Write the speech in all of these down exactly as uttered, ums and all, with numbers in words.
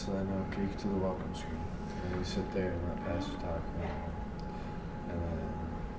so then I'll kick you to the welcome screen. And you sit there and let Pastor talk. And then,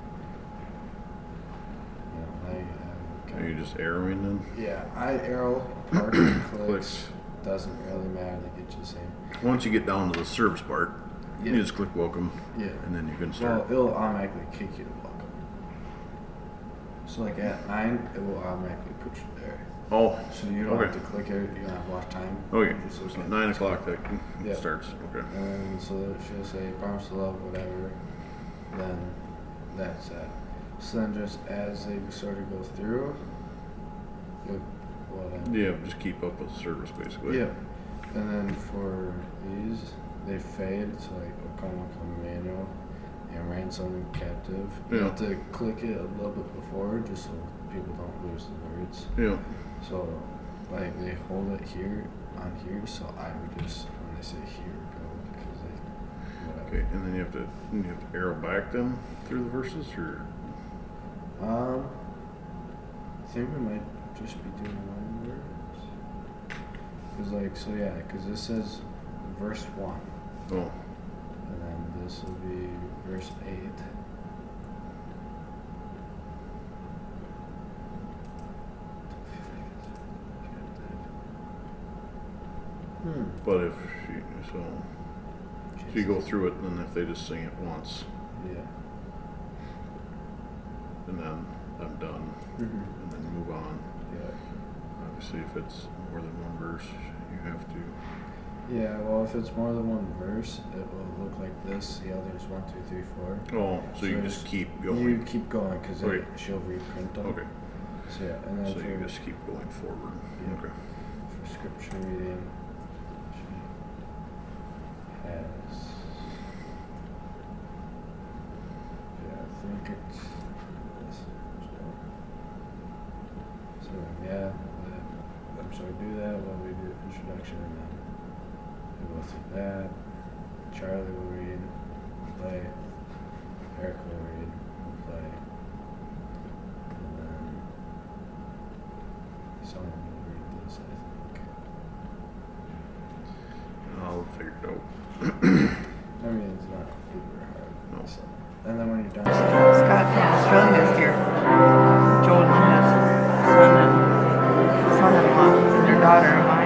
you know, I... Uh, Are you just arrowing then? Yeah, I arrow, part clicks, clicks. Doesn't really matter, they get you the same. Once you get down to the service part, yeah. you just click welcome. Yeah. And then you can start. Well, it'll automatically kick you to welcome. So like at nine, it will automatically put you there. Oh. So you don't okay. have to click it, you don't have to watch time. Okay. So so nine o'clock that yeah. starts. Okay. And so she'll say promise to love, whatever. Then that's that. So then just as they sort of go through, you'll, whatever. Yeah, just keep up with the service basically. Yeah. And then for these, they fade, so like Okama Okama manual and ransom captive. You yeah. have to click it a little bit before just so people don't lose the words. Yeah. So like they hold it here on here, so I would just when they say here go because they whatever. Okay, and then you have to you have to arrow back them through the verses or um I think we might just be doing one verse. Cause like so yeah, cause this says verse one. Oh. And then this will be verse eight. Hmm. But if she so if you go through it and then if they just sing it once. Yeah. And then I'm done. Mm-hmm. And then move on. Yeah. Obviously if it's more than one verse you have to. Yeah, well, if it's more than one verse, it will look like this. The other is one, two, three, four. Oh, so, so you just keep going. You keep going because okay. she'll reprint them. Okay. So yeah, and then so for, you just keep going forward. Yeah. Okay. For scripture reading, she has. Yeah, I think it's this. So yeah, I'm sorry, do that while we do introduction and then. We'll go through that. Charlie will read, play. Eric will read, we'll play. And then someone will read this, I think. I'll figure it out. I mean, it's not super hard. No. So. And then when you're done, Scott from Australia is here. Jordan has son and son-in-law and their daughter, Maya.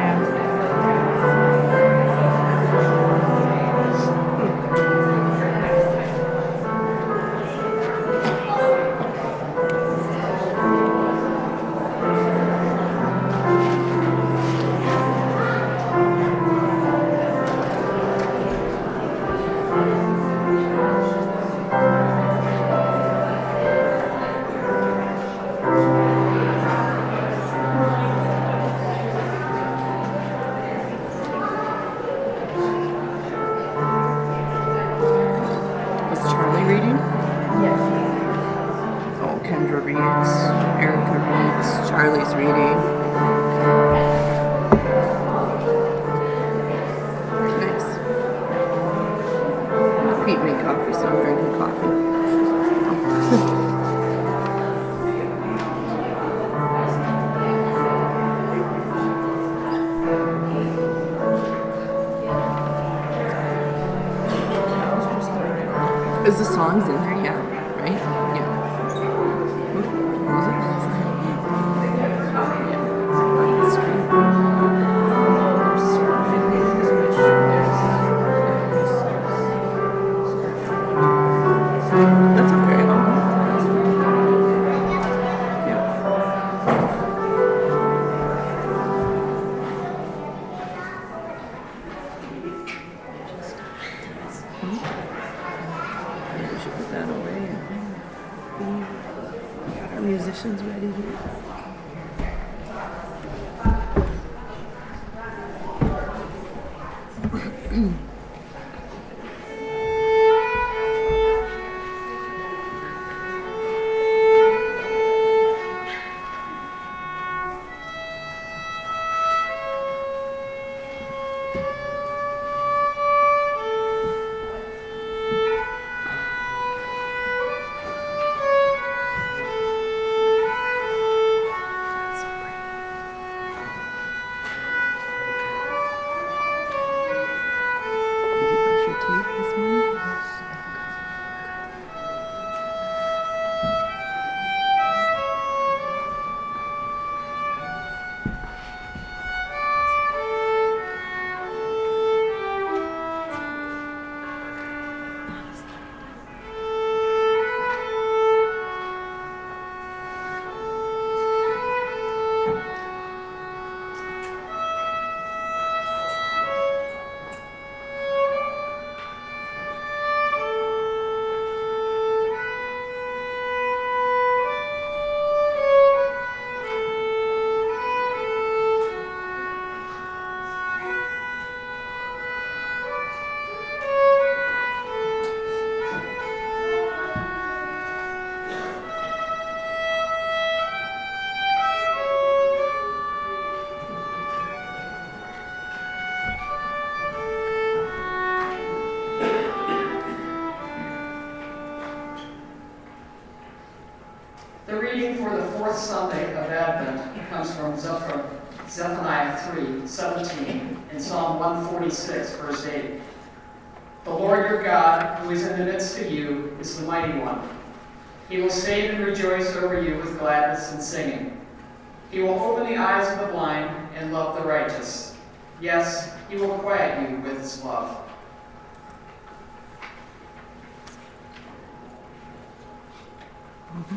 Is the songs in there? Yeah, right? Yeah. What was it? That's okay. Musicians ready here. three, seventeen, and Psalm one forty-six, verse eight. The Lord your God, who is in the midst of you, is the mighty one. He will save and rejoice over you with gladness and singing. He will open the eyes of the blind and love the righteous. Yes, he will quiet you with his love. Mm-hmm.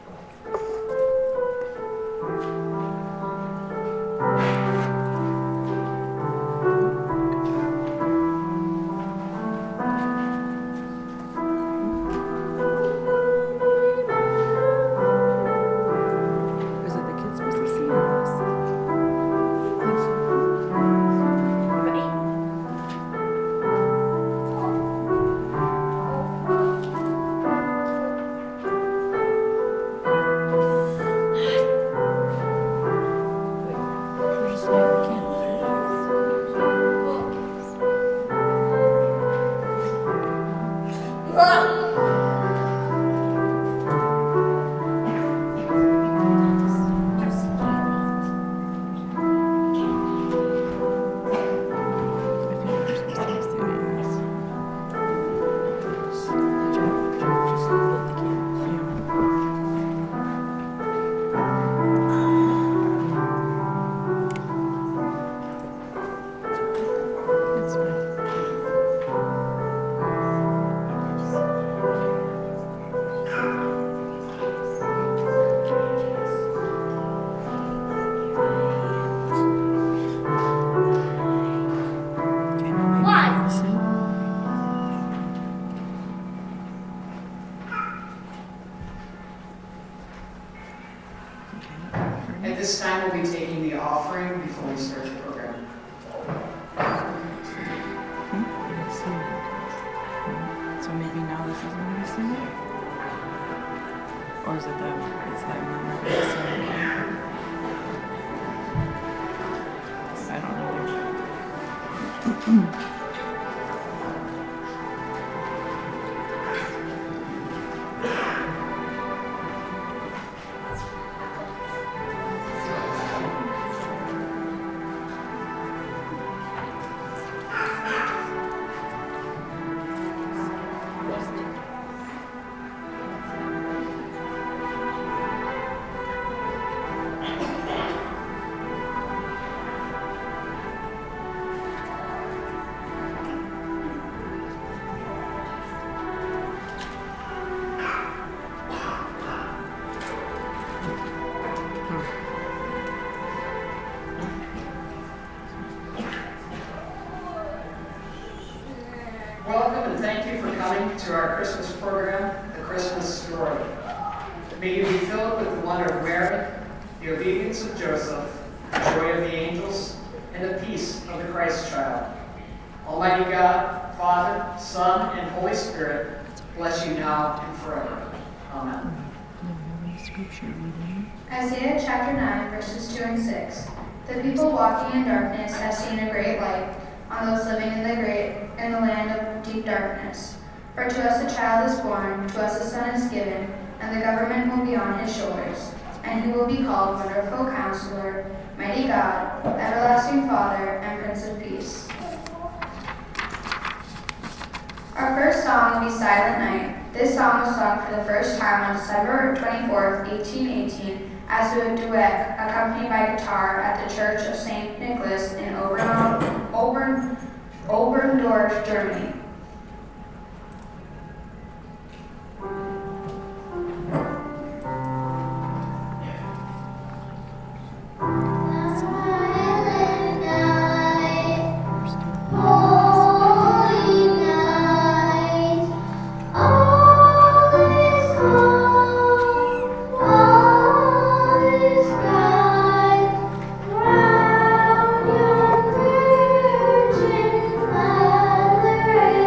At this time, we'll be taking the offering before we start the program. So maybe now this is when we sing it? Or is it that, is that when we're going to sing it? I don't know. Welcome and thank you for coming to our Christmas program, The Christmas Story. May you be filled with the wonder of Mary, the obedience of Joseph, the joy of the angels, and the peace of the Christ child. Almighty God, Father, Son, and Holy Spirit, bless you now and forever. Amen. Isaiah chapter nine, verses two and six. The people walking in darkness have seen a great light. On those living in the great in the land of deep darkness. For to us a child is born, to us a son is given, and the government will be on his shoulders. And he will be called Wonderful Counselor, Mighty God, Everlasting Father, and Prince of Peace. Our first song will be Silent Night. This song was sung for the first time on December twenty-fourth, eighteen eighteen, as a duet accompanied by guitar at the Church of Saint Nicholas in Obern, Obern, Oberndorf, Germany. Virgin Mother.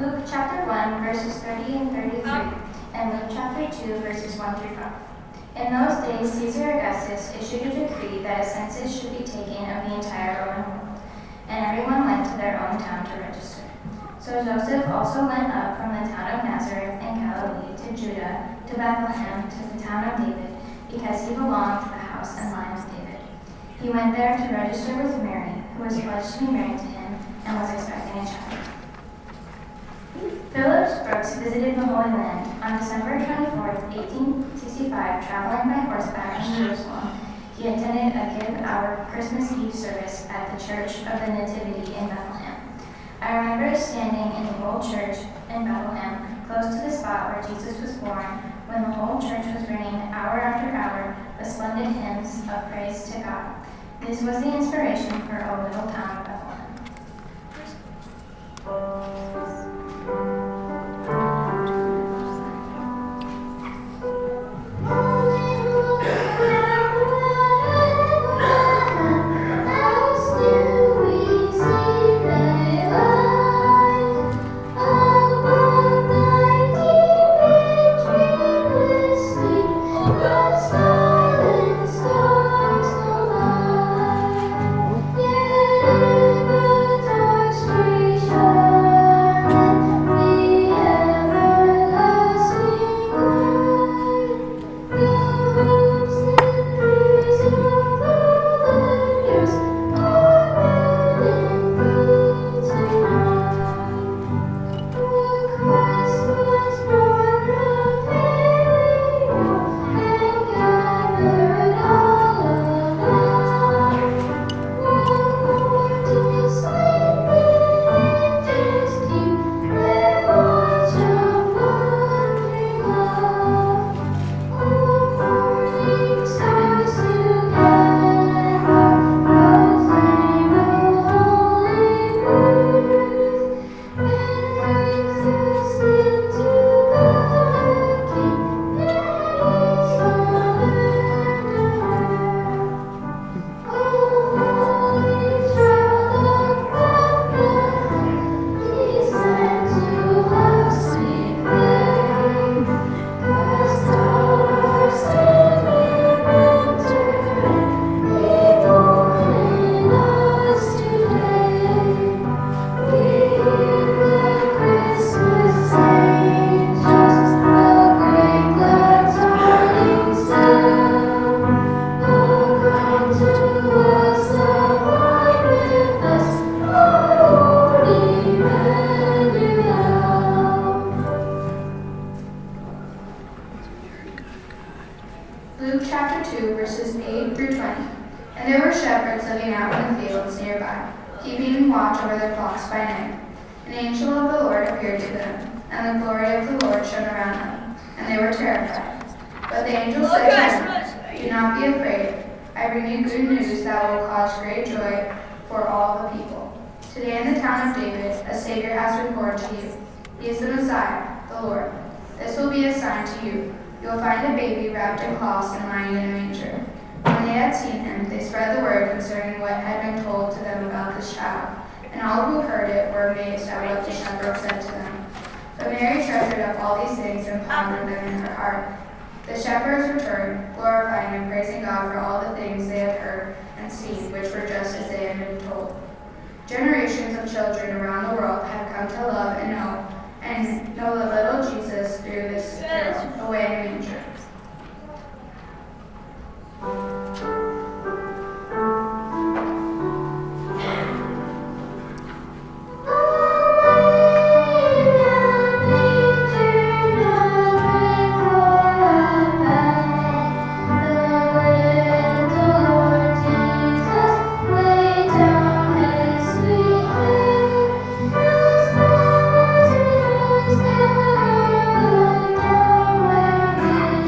Luke chapter one, verses thirty and thirty-three, and Luke chapter two, verses one through five. In those days, Caesar Augustus issued a decree that a census should be taken of the entire Roman world, and everyone went to their own town to register. So Joseph also went up from the town of Nazareth in Galilee to Judah, to Bethlehem, to the town of David, because he belonged to the house and line of David. He went there to register with Mary, who was pledged to be married to him and was expecting a child. Philip Brooks visited the Holy Land on December twenty-fourth, eighteen sixty-five, traveling by horseback in Jerusalem. He attended a give-hour Christmas Eve service at the Church of the Nativity in Bethlehem. I remember standing in the old church in Bethlehem, close to the spot where Jesus was born, when the whole church was ringing hour after hour the splendid hymns of praise to God. This was the inspiration for O Little Town of Bethlehem. Luke chapter two, verses eight through twenty. And there were shepherds living out in the fields nearby, keeping watch over their flocks by night. An angel of the Lord appeared to them, and the glory of the Lord shone around them, and they were terrified. But the angel said to them, "Do not be afraid. I bring you good news that will cause great joy for all the people. Today in the town of David, a Savior has been born to you. He is the Messiah, the Lord. This will be a sign to you. You will find a baby wrapped in cloths and lying in a manger." When they had seen him, they spread the word concerning what had been told to them about this child. And all who heard it were amazed at what the shepherds said to them. But Mary treasured up all these things and pondered them in her heart. The shepherds returned, glorifying and praising God for all the things they had heard and seen, which were just as they had been told. Generations of children around the world have come to love and know, and know the little Jesus through this girl, away in a manger. Thank you.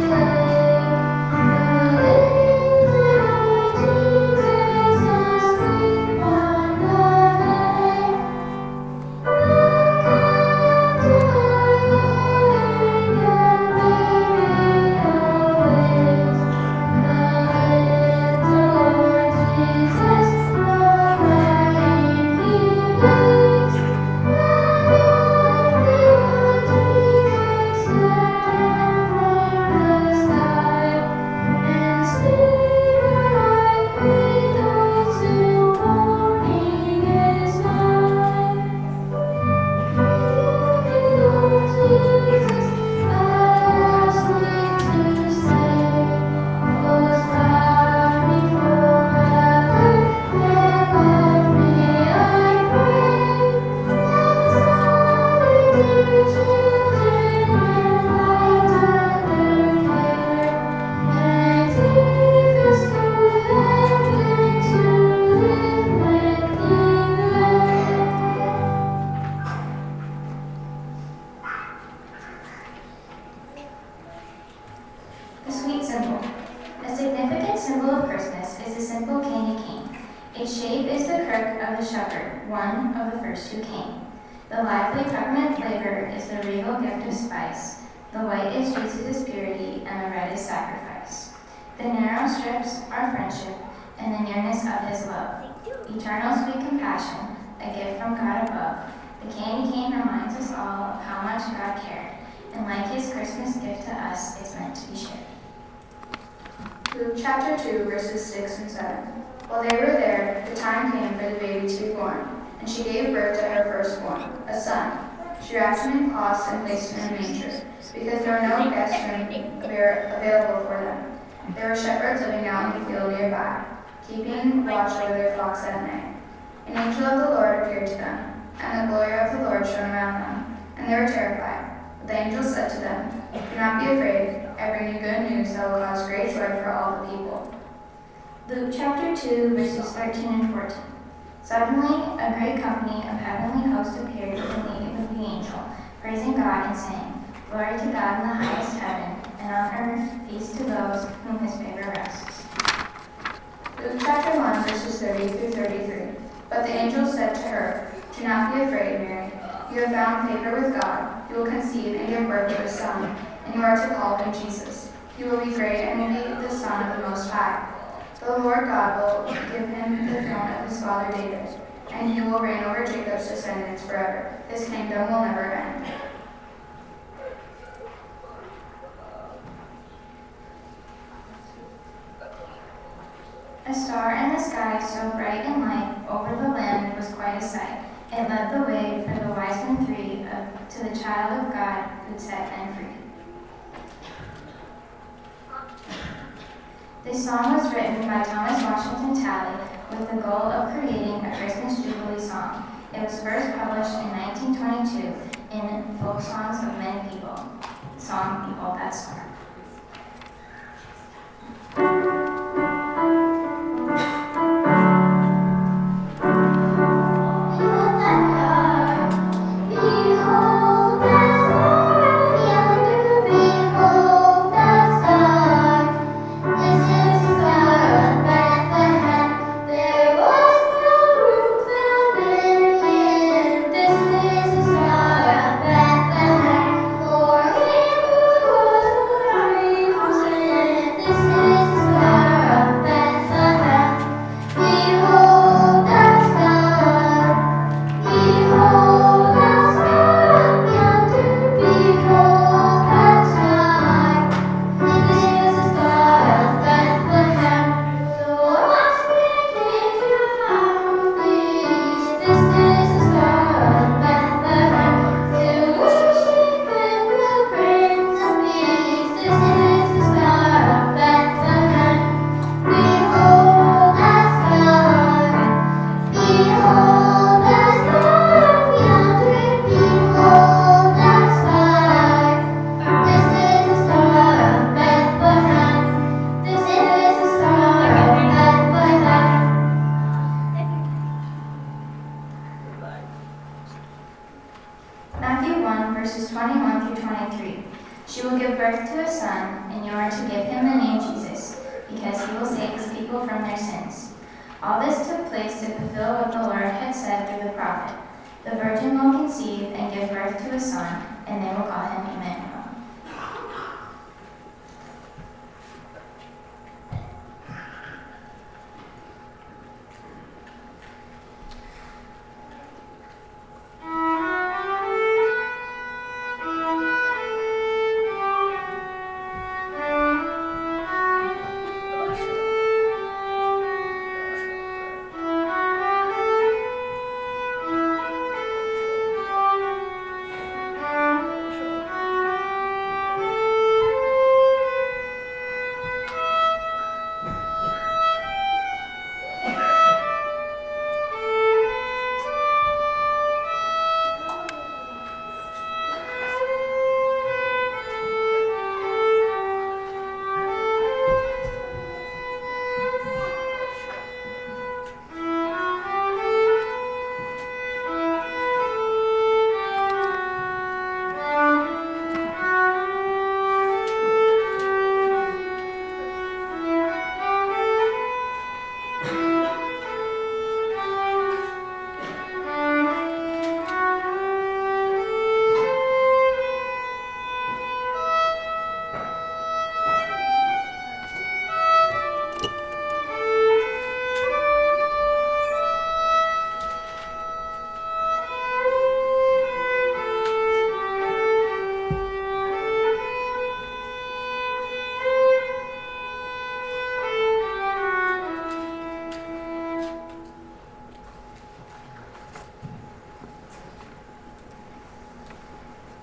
The sweet symbol. A significant symbol of Christmas is the simple candy cane. Its shape is the crook of the shepherd, one of the first who came. The lively peppermint flavor is the regal gift of spice. The white is Jesus' purity, and the red is sacrifice. The narrow strips are friendship, and the nearness of his love. Eternal sweet compassion, a gift from God above. The candy cane reminds us all of how much God cared, and like his Christmas gift to us, it's meant to be shared. Luke chapter two, verses six and seven. While they were there, the time came for the baby to be born, and she gave birth to her firstborn, a son. She wrapped him in cloths and placed him in a manger, because there were no guest room available for them. There were shepherds living out in the field nearby, keeping watch over their flocks at night. An angel of the Lord appeared to them, and the glory of the Lord shone around them, and they were terrified. But the angel said to them, "Do not be afraid. I bring you good news that will cause great joy for all the people." Luke chapter two, verses thirteen and fourteen. Suddenly, a great company of heavenly hosts appeared with the leading of the angel, praising God and saying, "Glory to God in the highest heaven, and on earth peace to those whom his favor rests." Luke chapter one, verses thirty through thirty-three. But the angel said to her, "Do not be afraid, Mary. You have found favor with God. You will conceive and give birth to a son, and you are to call him Jesus. He will be great and will be the Son of the Most High. The Lord God will give him the throne of his father David, and he will reign over Jacob's descendants forever. His kingdom will never end." A star in the sky so bright and light over the land was quite a sight. It led the way for the wise men three of, to the child of God who'd set men free. This song was written by Thomas Washington Talley with the goal of creating a Christmas Jubilee song. It was first published in nineteen twenty-two in Folk Songs of Many People. Song Behold That Star. Matthew one, verses twenty-one through twenty-three. She will give birth to a son, and you are to give him the name Jesus, because he will save his people from their sins. All this took place to fulfill what the Lord had said through the prophet. The virgin will conceive and give birth to a son, and they will call him Emmanuel.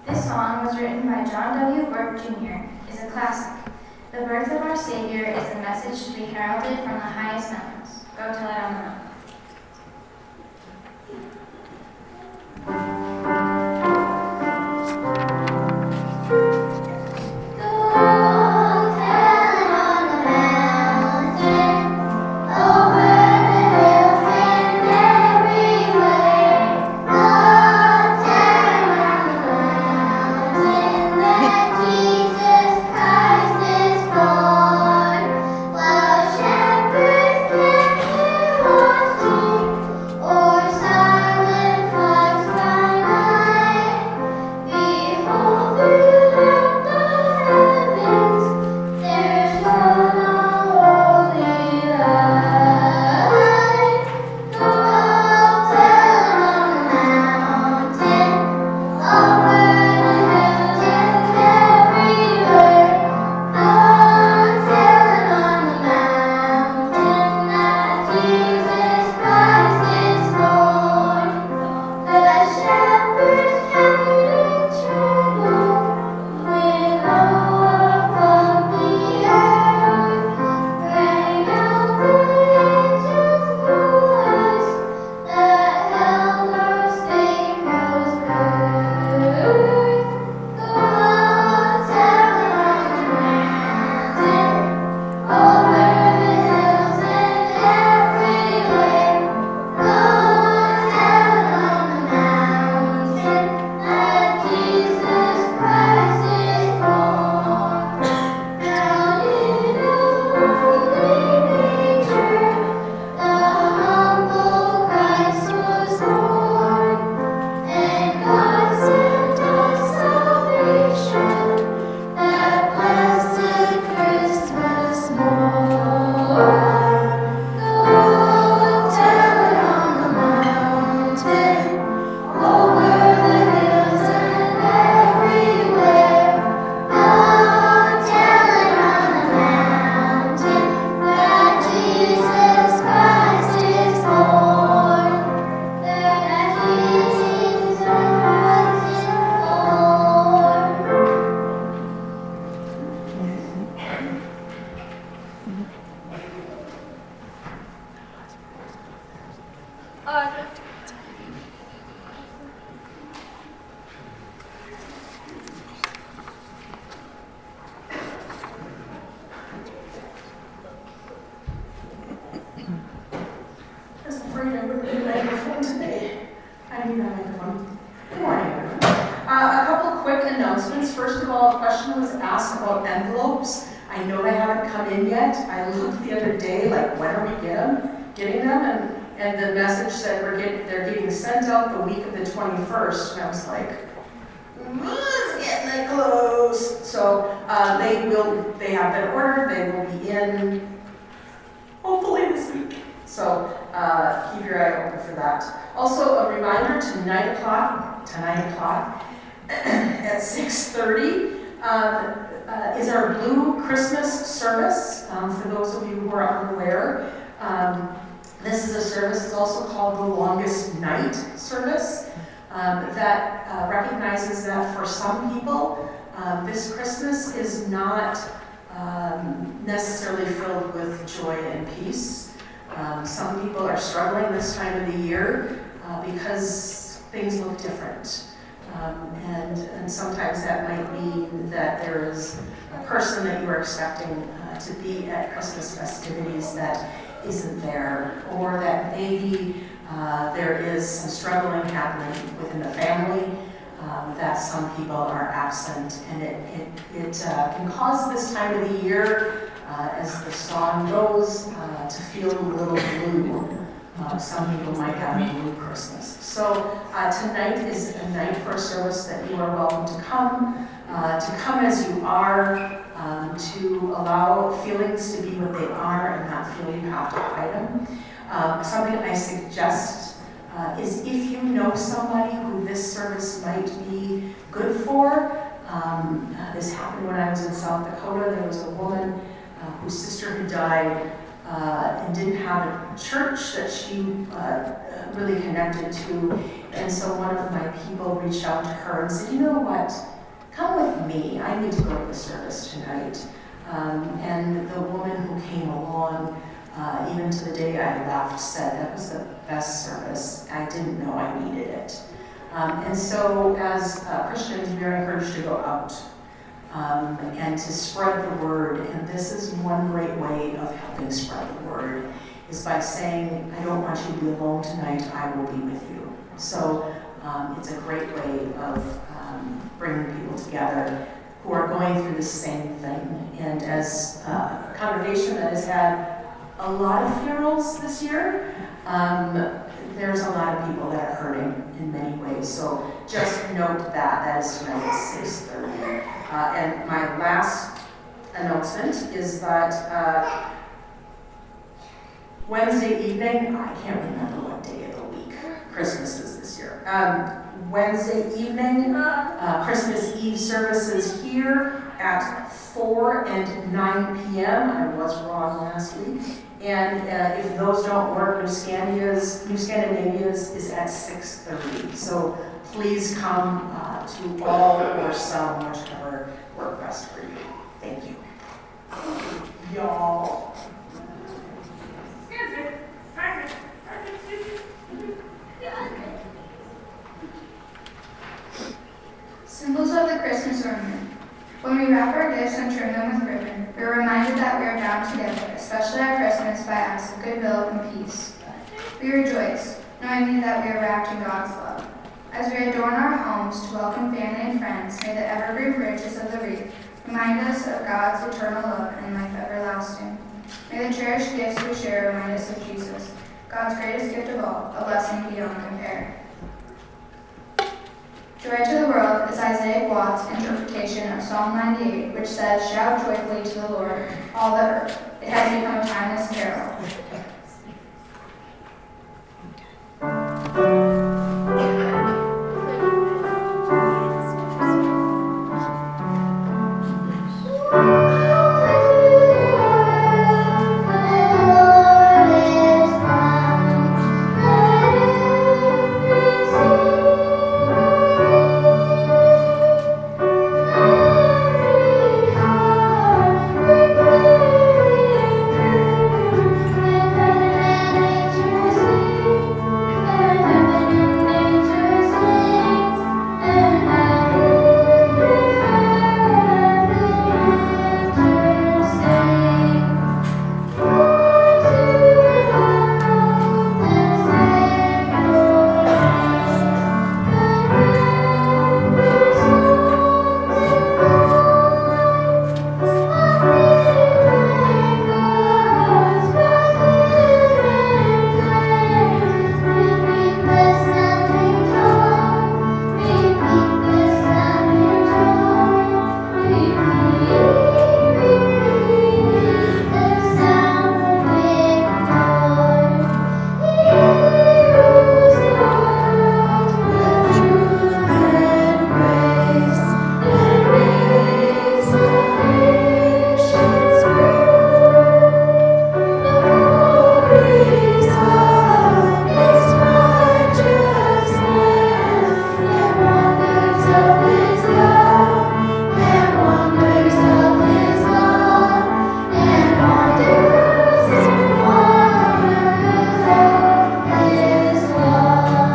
This song was written by John W. Burke Junior, is a classic. The birth of our Savior is a message to be heralded from the highest mountains. Go tell it on the mountain. twenty-first, and I was like, it's getting close. So uh, they will, they have been ordered, they will be in hopefully this week. So uh, keep your eye open for that. Also, a reminder, tonight o'clock, tonight o'clock at six thirty um, uh, is our Blue Christmas service. Um, for those of you who are unaware, um, this is a service, it's also called the Longest Night service. Um, that uh, recognizes that for some people, um, this Christmas is not um, necessarily filled with joy and peace. Um, some people are struggling this time of the year uh, because things look different. Um, and, and sometimes that might mean that there is a person that you are expecting uh, to be at Christmas festivities that isn't there, or that maybe Uh, there is some struggling happening within the family, um, that some people are absent, and it, it, it uh, can cause this time of the year, uh, as the song goes, uh, to feel a little blue. Uh, some people might have a blue Christmas. So uh, tonight is a night for a service that you are welcome to come, uh, to come as you are, um, to allow feelings to be what they are and not feel you have to hide them. Um, something I suggest uh, is if you know somebody who this service might be good for. Um, uh, this happened when I was in South Dakota. There was a woman uh, whose sister had died uh, and didn't have a church that she uh, really connected to. And so one of my people reached out to her and said, you know what, come with me. I need to go to the service tonight. Um, and the woman who came along, uh, even to the day I left, said that was the best service. I didn't know I needed it. Um, and so as uh, Christians, we are encouraged to go out um, and to spread the word. And this is one great way of helping spread the word, is by saying, I don't want you to be alone tonight, I will be with you. So um, it's a great way of um, bringing people together who are going through the same thing. And as uh, a congregation that has had a lot of funerals this year, um, there's a lot of people that are hurting in many ways. So just note that, that is tonight at six thirty. Uh, and my last announcement is that uh, Wednesday evening, I can't remember what day of the week Christmas is this year. Um, Wednesday evening, uh, Christmas Eve services here at four and nine p.m. I was wrong last week. And uh, if those don't work, New Scandinavia's, New Scandinavia's is at six thirty. So please come uh, to all or some, whichever work best for you. Thank you. Y'all. Symbols of the Christmas ornament. When we wrap our gifts and trim them with ribbon, we are reminded that we are bound together, especially at Christmas, by acts of goodwill and peace. We rejoice, knowing that we are wrapped in God's love. As we adorn our homes to welcome family and friends, may the evergreen bridges of the wreath remind us of God's eternal love and life everlasting. May the cherished gifts we share remind us of Jesus, God's greatest gift of all, a blessing beyond compare. Joy to the World is Isaiah Watt's interpretation of Psalm ninety-eight, which says, shout joyfully to the Lord, all the earth. It has become a timeless carol.